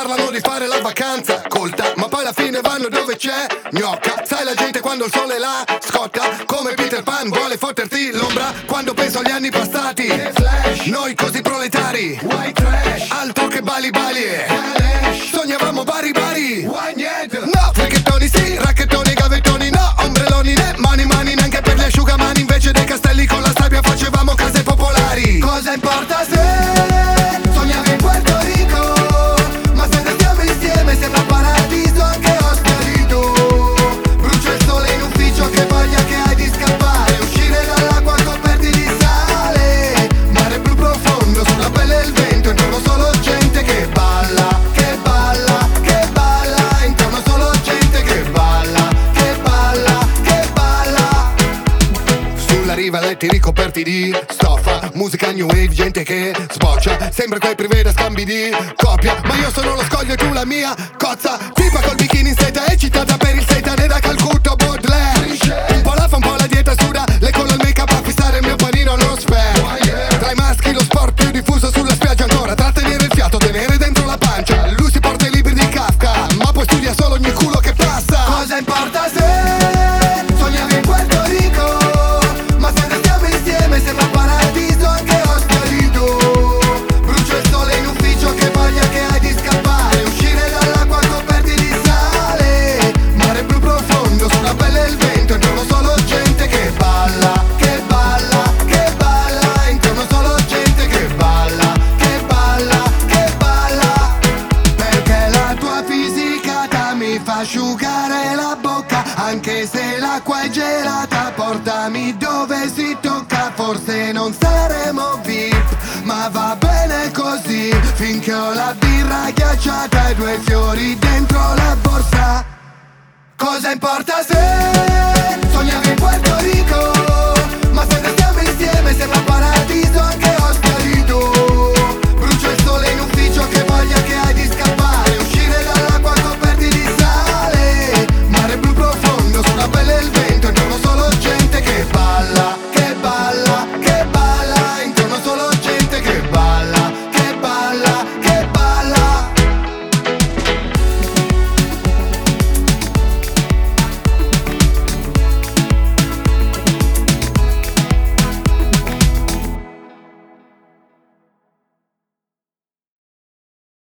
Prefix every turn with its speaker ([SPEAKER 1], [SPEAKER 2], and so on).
[SPEAKER 1] parlano di fare la vacanza colta, ma poi alla fine vanno dove c'è gnocca. Sai la gente quando il sole la scotta, come Peter Pan vuole fotterti l'ombra quando penso agli anni passati. Noi così proletari, white trash, altro che Bali Bali, sognavamo Bari Bari. No, fricchettoni sì, racchettoni, gavettoni no, ombrelloni né mani mani, neanche per gli asciugamani. Invece dei castelli con la sabbia facevamo case popolari. Cosa importa se sognavi in Puerto Rico, ma se restiamo insieme sembra paradiso anche Oscarito. Brucia il sole in ufficio, che voglia che hai di scappare, uscire dall'acqua coperti di sale, mare blu profondo, sulla pelle il vento, intorno solo gente che balla, che balla, che balla, intorno solo gente che balla, che balla, che balla. Sulla riva letti ricoperti di stoffa, musica new wave, gente che sboccia, sembra quei privé da scambi di coppia, ma io sono lo scoglio e tu la mia cozza. Tipa col bikini in seta, eccitata per il seitan da Calcutta, Baudelaire. Un po' la fa, un po' la dieta, suda le collo il make-up a fissare il mio panino allo spare. Tra i maschi lo sport più diffuso sulla spiaggia ancora, trattenere il fiato, tenere dentro la pancia. Lui si porta i libri di Kafka, ma poi studia solo ogni culo che passa. Cosa importa se sognavi in Puerto Rico, ma se restiamo insieme sembra paradiso anche Oscarito. Brucia il sole in ufficio, che voglia che hai di scappare, uscire dall'acqua coperti di sale, mare blu profondo, sulla pelle il vento, intorno solo gente che balla, che balla, che balla, intorno solo gente che balla, che balla, che balla. Perché la tua fisicata mi fa asciugare la bocca, anche se l'acqua è gelata, portami dove si tocca. Forse non saremo VIP, ma va bene così, finché ho la birra ghiacciata e due fiori dentro la borsa. Cosa importa se